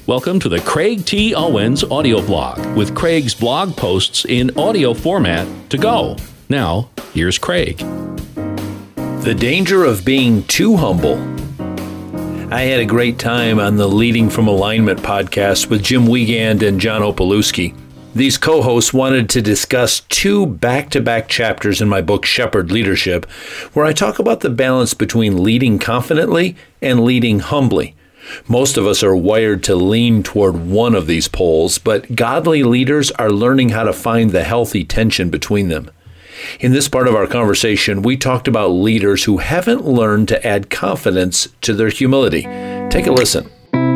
Welcome to the Craig T. Owens audio blog with Craig's blog posts in audio format to go. Now, here's Craig. The danger of being too humble. I had a great time on the Leading from Alignment podcast with Jim Wiegand and John Opalewski. These co-hosts wanted to discuss two back-to-back chapters in my book, Shepherd Leadership, where I talk about the balance between leading confidently and leading humbly. Most of us are wired to lean toward one of these poles, but godly leaders are learning how to find the healthy tension between them. In this part of our conversation, we talked about leaders who haven't learned to add confidence to their humility. Take a listen.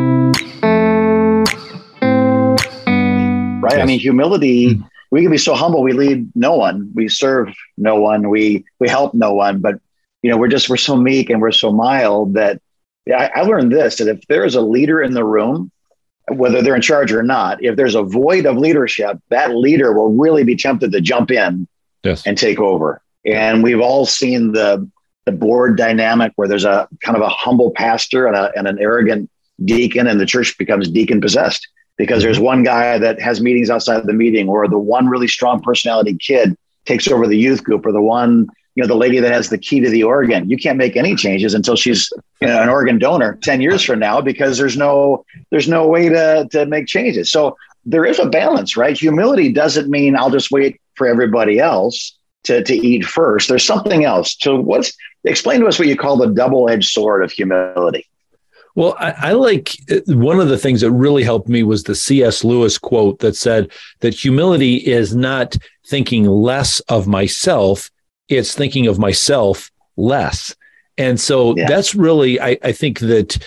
Right? Yes. I mean, humility, we can be so humble, we lead no one, we serve no one, we help no one, but we're so meek and we're so mild that I learned this, that if there is a leader in the room, whether they're in charge or not, if there's a void of leadership, that leader will really be tempted to jump in and take over. And we've all seen the board dynamic where there's a kind of a humble pastor and an arrogant deacon, and the church becomes deacon possessed because there's one guy that has meetings outside the meeting, or the one really strong personality kid takes over the youth group, or the one, the lady that has the key to the organ. You can't make any changes until she's an organ donor 10 years from now, because there's no way to make changes. So there is a balance, right? Humility doesn't mean I'll just wait for everybody else to eat first. There's something else. So explain to us what you call the double-edged sword of humility. Well, I like, one of the things that really helped me was the C.S. Lewis quote that said that humility is not thinking less of myself, it's thinking of myself less. And so that's really, I think that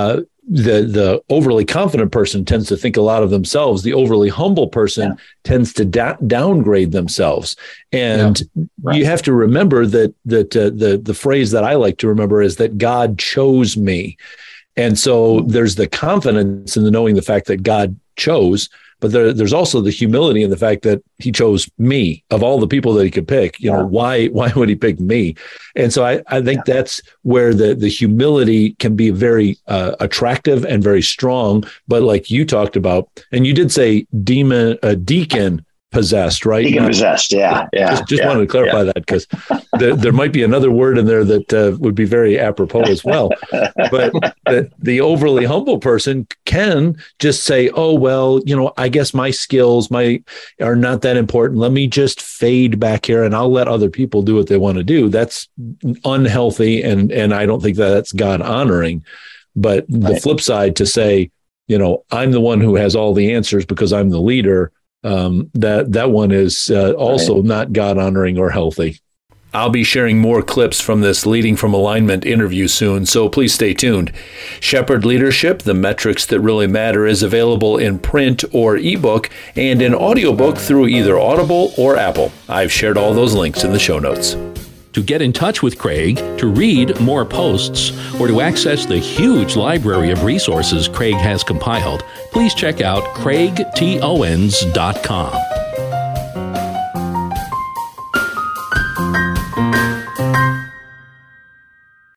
the overly confident person tends to think a lot of themselves. The overly humble person tends to downgrade themselves. And you have to remember that the phrase that I like to remember is that God chose me. And so there's the confidence in the knowing the fact that God chose, but there's also the humility in the fact that he chose me of all the people that he could pick. Why would he pick me? And so I think that's where the humility can be very attractive and very strong. But like you talked about, and you did say deacon possessed, right? Deacon possessed, Just wanted to clarify that, because there might be another word in there that would be very apropos as well. But the overly humble person can just say, oh, well, I guess my skills are not that important. Let me just fade back here and I'll let other people do what they want to do. That's unhealthy. And I don't think that's God honoring. But the flip side, to say, I'm the one who has all the answers because I'm the leader, that one is also not God honoring or healthy. I'll be sharing more clips from this Leading from Alignment interview soon, so please stay tuned. Shepherd Leadership, the metrics that really matter, is available in print or ebook and in audiobook through either Audible or Apple. I've shared all those links in the show notes. To get in touch with Craig, to read more posts, or to access the huge library of resources Craig has compiled, please check out craigtowens.com.